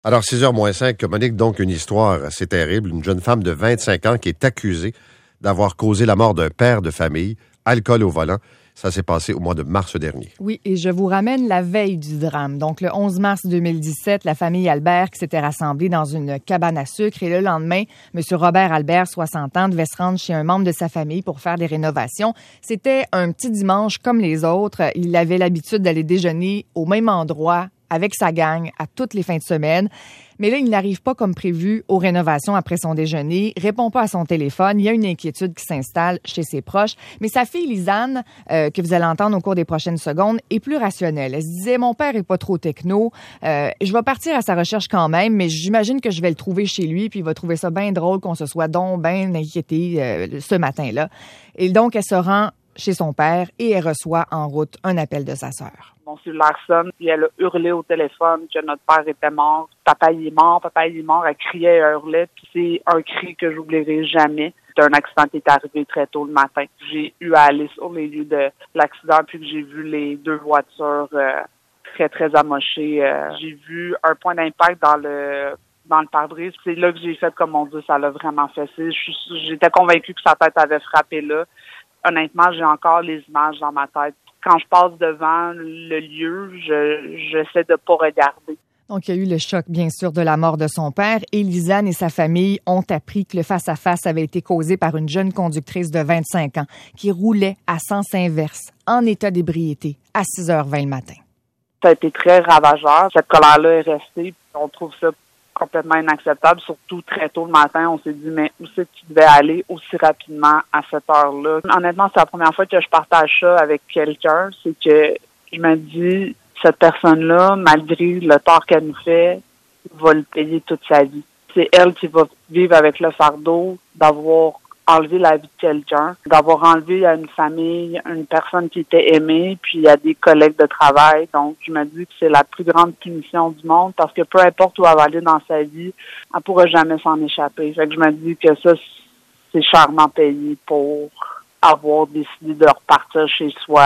Alors, 6h moins 5, Monique, donc une histoire assez terrible. Une jeune femme de 25 ans qui est accusée d'avoir causé la mort d'un père de famille, alcool au volant. Ça s'est passé au mois de mars dernier. Oui, et je vous ramène la veille du drame. Donc, le 11 mars 2017, la famille Albert qui s'était rassemblée dans une cabane à sucre. Et le lendemain, M. Robert Albert, 60 ans, devait se rendre chez un membre de sa famille pour faire des rénovations. C'était un petit dimanche comme les autres. Il avait l'habitude d'aller déjeuner au même endroit avec sa gang à toutes les fins de semaine. Mais là, il n'arrive pas comme prévu aux rénovations après son déjeuner, répond pas à son téléphone. Il y a une inquiétude qui s'installe chez ses proches. Mais sa fille, Lisanne, que vous allez entendre au cours des prochaines secondes, est plus rationnelle. Elle se disait, mon père est pas trop techno. Je vais partir à sa recherche quand même, mais j'imagine que je vais le trouver chez lui, puis il va trouver ça bien drôle qu'on se soit donc bien inquiété ce matin-là. Et donc, elle se rend chez son père et elle reçoit en route un appel de sa sœur. Mon cellulaire sonne, puis elle a hurlé au téléphone que notre père était mort. Papa, il est mort. Elle criait et hurlait, puis c'est un cri que j'oublierai jamais. C'est un accident qui est arrivé très tôt le matin. J'ai eu à aller sur les lieux de l'accident, puis que j'ai vu les deux voitures très, très amochées. J'ai vu un point d'impact dans le pare-brise. C'est là que j'ai fait comme mon Dieu, ça l'a vraiment fessé. J'étais convaincue que sa tête avait frappé là. Honnêtement, j'ai encore les images dans ma tête. Quand je passe devant le lieu, j'essaie de pas regarder. Donc, il y a eu le choc, bien sûr, de la mort de son père. Et Lisanne et sa famille ont appris que le face-à-face avait été causé par une jeune conductrice de 25 ans qui roulait à sens inverse, en état d'ébriété, à 6h20 le matin. Ça a été très ravageur. Cette colère-là est restée. On trouve ça complètement inacceptable, surtout très tôt le matin. On s'est dit, mais où c'est que tu devais aller aussi rapidement à cette heure-là? Honnêtement, c'est la première fois que je partage ça avec quelqu'un. C'est que je me dis, cette personne-là, malgré le tort qu'elle nous fait, va le payer toute sa vie. C'est elle qui va vivre avec le fardeau d'avoir enlevé la vie de quelqu'un, d'avoir enlevé à une famille une personne qui était aimée, puis à des collègues de travail. Donc, je me dis que c'est la plus grande punition du monde parce que peu importe où elle va aller dans sa vie, elle pourra jamais s'en échapper. Fait que je me dis que ça, c'est chèrement payé pour avoir décidé de repartir chez soi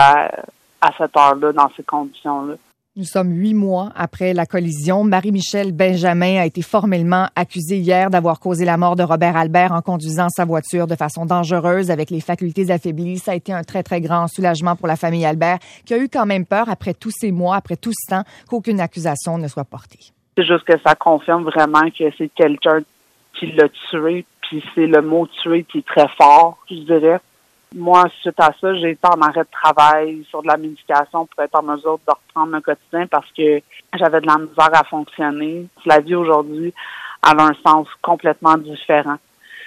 à cette heure-là, dans ces conditions-là. Nous sommes 8 mois après la collision. Marie-Michel Benjamin a été formellement accusée hier d'avoir causé la mort de Robert Albert en conduisant sa voiture de façon dangereuse avec les facultés affaiblies. Ça a été un très, très grand soulagement pour la famille Albert qui a eu quand même peur après tous ces mois, après tout ce temps, qu'aucune accusation ne soit portée. C'est juste que ça confirme vraiment que c'est quelqu'un qui l'a tué, puis c'est le mot tuer qui est très fort, je dirais. Moi, suite à ça, j'ai été en arrêt de travail sur de la médication pour être en mesure de reprendre mon quotidien parce que j'avais de la misère à fonctionner. La vie aujourd'hui, elle a un sens complètement différent.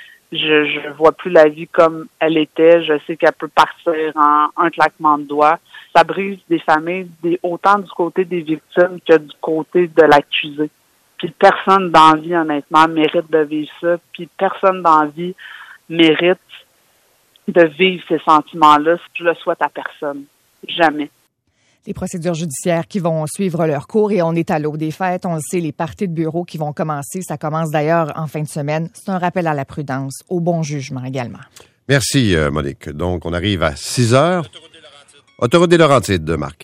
Je vois plus la vie comme elle était. Je sais qu'elle peut partir en un claquement de doigts. Ça brise des familles, autant du côté des victimes que du côté de l'accusé. Puis personne dans la vie, honnêtement, mérite de vivre ça. Puis personne dans la vie mérite de vivre ces sentiments-là, si je le souhaite à personne. Jamais. Les procédures judiciaires qui vont suivre leur cours et on est à l'aube des fêtes. On le sait, les parties de bureau qui vont commencer, ça commence d'ailleurs en fin de semaine. C'est un rappel à la prudence, au bon jugement également. Merci, Monique. Donc, on arrive à 6h. Autoroute des Laurentides, Marc.